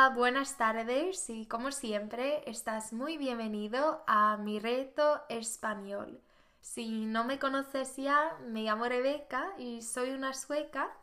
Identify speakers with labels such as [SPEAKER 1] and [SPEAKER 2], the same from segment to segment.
[SPEAKER 1] Hola, buenas tardes y como siempre estás muy bienvenido a mi reto español. Si no me conoces ya, me llamo Rebeca y soy una sueca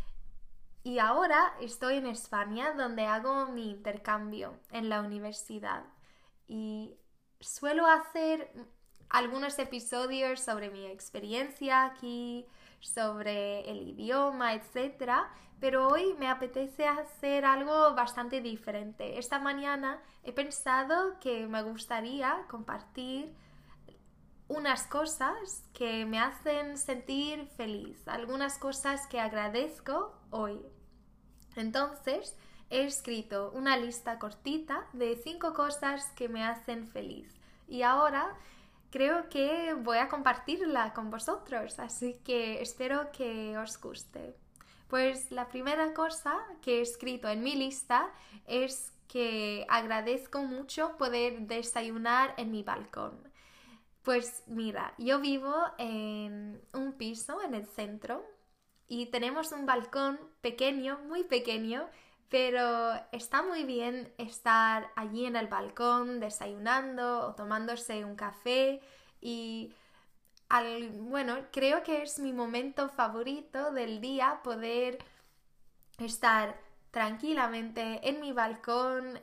[SPEAKER 1] y ahora estoy en España donde hago mi intercambio en la universidad y suelo hacer algunos episodios sobre mi experiencia aquí, sobre el idioma, etcétera, pero hoy me apetece hacer algo bastante diferente. Esta mañana he pensado que me gustaría compartir unas cosas que me hacen sentir feliz, algunas cosas que agradezco hoy. Entonces, he escrito una lista cortita de 5 cosas que me hacen feliz. Y ahora creo que voy a compartirla con vosotros, así que espero que os guste. Pues la primera cosa que he escrito en mi lista es que agradezco mucho poder desayunar en mi balcón. Pues mira, yo vivo en un piso en el centro y tenemos un balcón pequeño, muy pequeño, pero está muy bien estar allí en el balcón desayunando o tomándose un café y bueno, creo que es mi momento favorito del día poder estar tranquilamente en mi balcón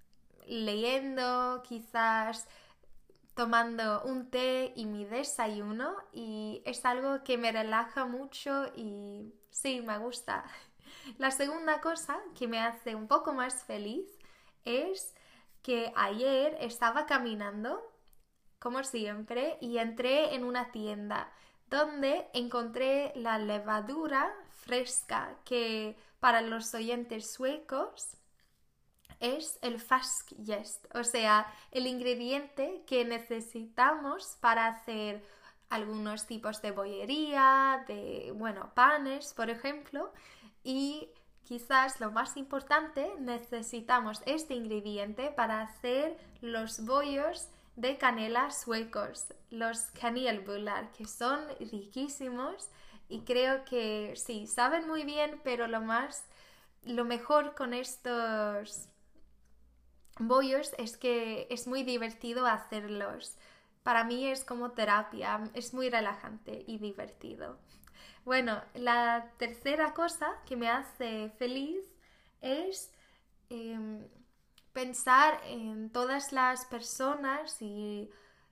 [SPEAKER 1] leyendo, quizás tomando un té y mi desayuno y es algo que me relaja mucho y sí, me gusta. La segunda cosa que me hace un poco más feliz es que ayer estaba caminando, como siempre, y entré en una tienda donde encontré la levadura fresca que para los oyentes suecos es el fastjäst, o sea, el ingrediente que necesitamos para hacer algunos tipos de bollería, de, bueno, panes, por ejemplo, y quizás lo más importante, necesitamos este ingrediente para hacer los bollos de canela suecos, los kanelbullar, que son riquísimos y creo que sí, saben muy bien, pero lo mejor con estos bollos es que es muy divertido hacerlos. Para mí es como terapia, es muy relajante y divertido. Bueno, la tercera cosa que me hace feliz es eh, pensar en todas las personas y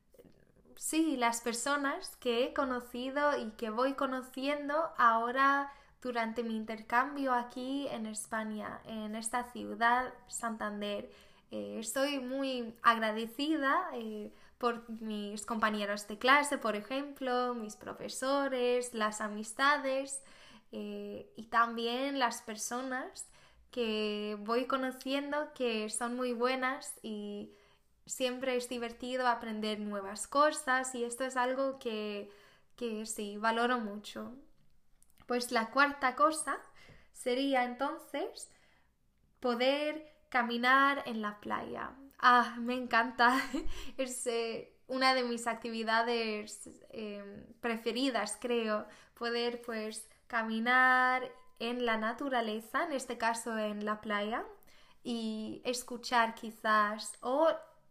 [SPEAKER 1] sí, las personas que he conocido y que voy conociendo ahora durante mi intercambio aquí en España, en esta ciudad, Santander. Estoy muy agradecida por mis compañeros de clase, por ejemplo, mis profesores, las amistades y también las personas que voy conociendo que son muy buenas y siempre es divertido aprender nuevas cosas y esto es algo que sí, valoro mucho. Pues la cuarta cosa sería entonces poder caminar en la playa. Ah, me encanta. Es una de mis actividades preferidas, creo. Poder pues caminar en la naturaleza, en este caso en la playa, y escuchar quizás o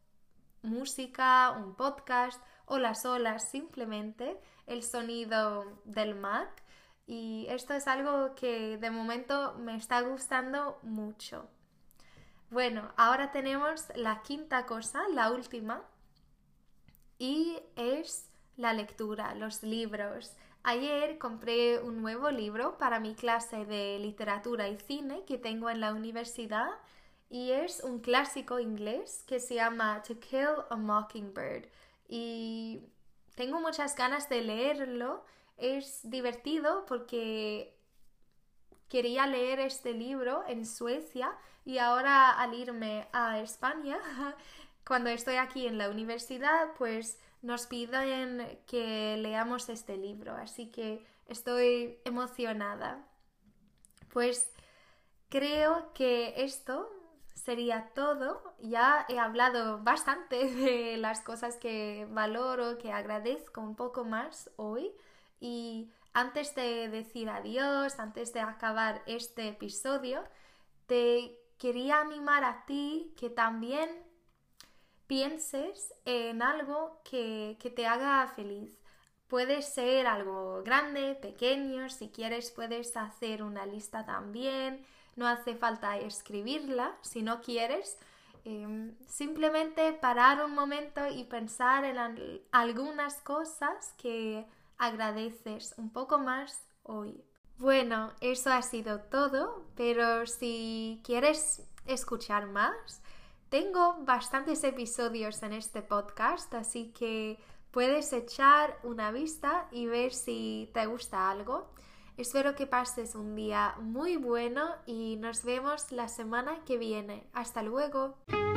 [SPEAKER 1] música, un podcast o las olas, simplemente el sonido del mar. Y esto es algo que de momento me está gustando mucho. Bueno, ahora tenemos la quinta cosa, la última, y es la lectura, los libros. Ayer compré un nuevo libro para mi clase de literatura y cine que tengo en la universidad y es un clásico inglés que se llama To Kill a Mockingbird y tengo muchas ganas de leerlo. Es divertido porque quería leer este libro en Suecia y ahora al irme a España, cuando estoy aquí en la universidad, pues nos piden que leamos este libro, así que estoy emocionada. Pues creo que esto sería todo. Ya he hablado bastante de las cosas que valoro, que agradezco un poco más hoy. Y antes de decir adiós, antes de acabar este episodio, te quería animar a ti que también pienses en algo que te haga feliz. Puede ser algo grande, pequeño, si quieres puedes hacer una lista también, no hace falta escribirla si no quieres. Simplemente parar un momento y pensar en algunas cosas que agradeces un poco más hoy. Bueno, eso ha sido todo, pero si quieres escuchar más, tengo bastantes episodios en este podcast, así que puedes echar una vista y ver si te gusta algo. Espero que pases un día muy bueno y nos vemos la semana que viene. Hasta luego.